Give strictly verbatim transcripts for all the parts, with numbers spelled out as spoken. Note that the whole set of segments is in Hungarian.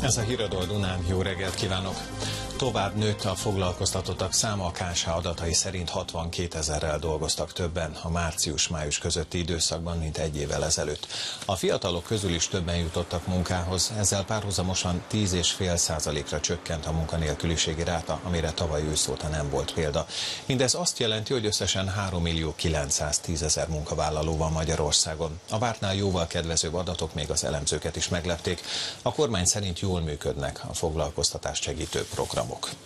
Ez a Híradó Dunán, jó reggelt kívánok! Tovább nőtt a foglalkoztatottak száma, a ká es há adatai szerint hatvankétezerrel dolgoztak többen a március-május közötti időszakban, mint egy évvel ezelőtt. A fiatalok közül is többen jutottak munkához, ezzel párhuzamosan tíz egész öt százalékra csökkent a munkanélküliségi ráta, amire tavaly ősz óta nem volt példa. Mindez azt jelenti, hogy összesen három millió kilencszáztízezer munkavállaló van Magyarországon. A vártnál jóval kedvezőbb adatok még az elemzőket is meglepték. A kormány szerint jól működnek a foglalkoztatást segítő programok.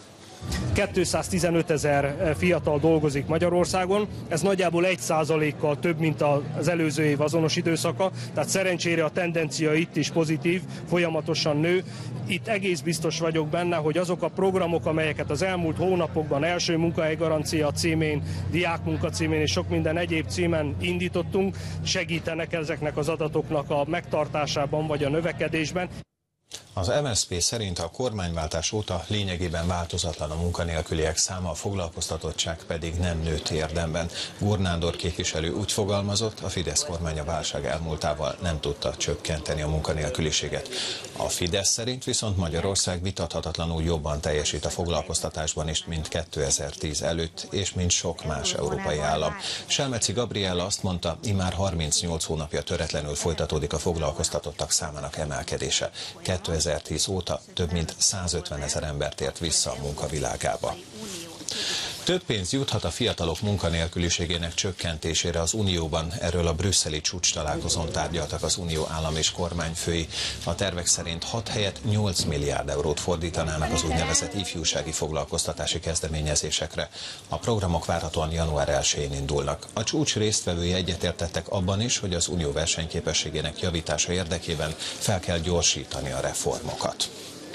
kétszáztizenötezer fiatal dolgozik Magyarországon, ez nagyjából egy százalékkal több, mint az előző év azonos időszaka, tehát szerencsére a tendencia itt is pozitív, folyamatosan nő. Itt egész biztos vagyok benne, hogy azok a programok, amelyeket az elmúlt hónapokban első munkahely-garancia címén, diákmunka címén és sok minden egyéb címen indítottunk, segítenek ezeknek az adatoknak a megtartásában vagy a növekedésben. Az em es zé pé szerint a kormányváltás óta lényegében változatlan a munkanélküliek száma, a foglalkoztatottság pedig nem nőtt érdemben. Gurn Nándor képviselő úgy fogalmazott, a Fidesz kormány a válság elmúltával nem tudta csökkenteni a munkanélküliséget. A Fidesz szerint viszont Magyarország vitathatatlanul jobban teljesít a foglalkoztatásban is, mint kétezer-tíz előtt, és mint sok más európai állam. Selmeci Gabriella azt mondta, immár harmincnyolc hónapja töretlenül folytatódik a foglalkoztatottak számának emelkedése. kétezer-tíz óta több mint százötvenezer ember tért vissza a munkavilágába. Több pénz juthat a fiatalok munkanélküliségének csökkentésére az Unióban. Erről a brüsszeli csúcstalálkozón tárgyaltak az Unió állam és kormányfői. A tervek szerint hat helyett nyolc milliárd eurót fordítanának az úgynevezett ifjúsági foglalkoztatási kezdeményezésekre. A programok várhatóan január elsején indulnak. A csúcs résztvevői egyetértettek abban is, hogy az Unió versenyképességének javítása érdekében fel kell gyorsítani a reformokat.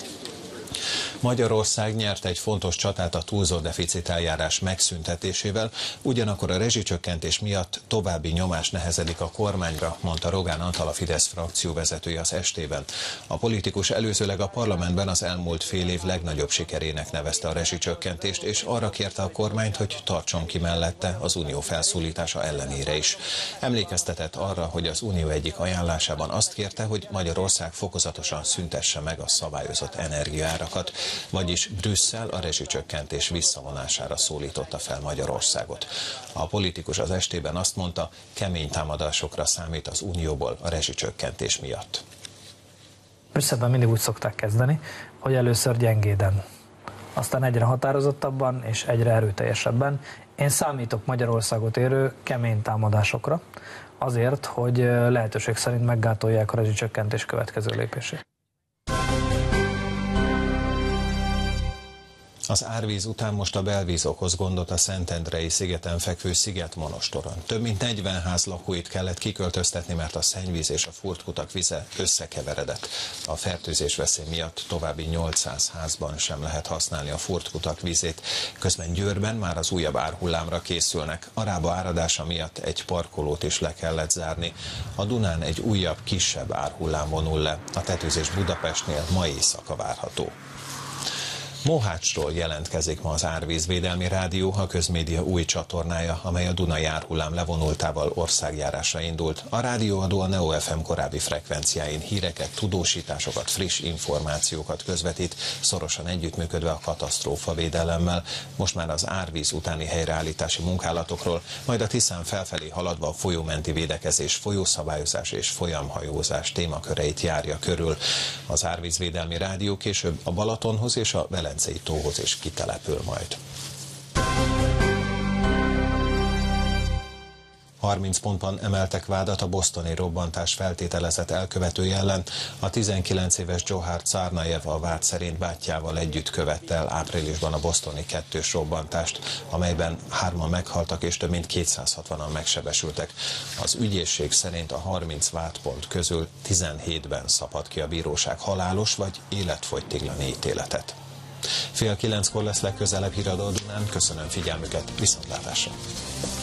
Magyarország nyert egy fontos csatát a túlzott deficit eljárás megszüntetésével, ugyanakkor a rezsicsökkentés miatt további nyomás nehezedik a kormányra, mondta Rogán Antal, a Fidesz frakcióvezetője az estében. A politikus előzőleg a parlamentben az elmúlt fél év legnagyobb sikerének nevezte a rezsicsökkentést, és arra kérte a kormányt, hogy tartson ki mellette az unió felszólítása ellenére is. Emlékeztetett arra, hogy az unió egyik ajánlásában azt kérte, hogy Magyarország fokozatosan szüntesse meg a szabályozott energiaárakat, vagyis Brüsszel a rezsicsökkentés visszavonására szólította fel Magyarországot. A politikus az estében azt mondta, kemény támadásokra számít az Unióból a rezsicsökkentés miatt. Brüsszelben mindig úgy szokták kezdeni, hogy először gyengéden, aztán egyre határozottabban és egyre erőteljesebben. Én számítok Magyarországot érő kemény támadásokra, azért, hogy lehetőség szerint meggátolják a rezsicsökkentés következő lépését. Az árvíz után most a belvíz okoz gondot a Szentendrei szigeten fekvő Szigetmonostoron. Több mint negyven ház lakóit kellett kiköltöztetni, mert a szennyvíz és a furtkutak vize összekeveredett. A fertőzés veszély miatt további nyolcszáz házban sem lehet használni a furtkutak vizét. Közben Győrben már az újabb árhullámra készülnek. A Rába áradása miatt egy parkolót is le kellett zárni. A Dunán egy újabb, kisebb árhullám vonul le. A tetőzés Budapestnél ma éjszaka várható. Mohácsról jelentkezik ma az Árvízvédelmi Rádió, a közmédia új csatornája, amely a Dunai árhullám levonultával országjárásra indult. A rádióadó a Neo ef em korábbi frekvenciáin híreket, tudósításokat, friss információkat közvetít, szorosan együttműködve a katasztrófavédelemmel. Most már az árvíz utáni helyreállítási munkálatokról, majd a Tiszán felfelé haladva a folyómenti védekezés, folyószabályozás és folyamhajózás témaköreit járja körül. Az Árvízvédelmi Rádió később a Balatonhoz és a Velencei tóhoz is kitelepül majd. harminc pontban emeltek vádat a bostoni robbantás feltételezett elkövetője ellen. A tizenkilenc éves Dzsohár Czarnajev a vád szerint bátyjával együtt követte el áprilisban a bostoni kettős robbantást, amelyben hárman meghaltak és több mint kétszázhatvanan megsebesültek. Az ügyészség szerint a harminc vádpont közül tizenhétben szabhat ki a bíróság halálos vagy életfogytiglani ítéletet. Fél kilenckor lesz legközelebb Híradó Dunán. Köszönöm figyelmüket, viszontlátásra!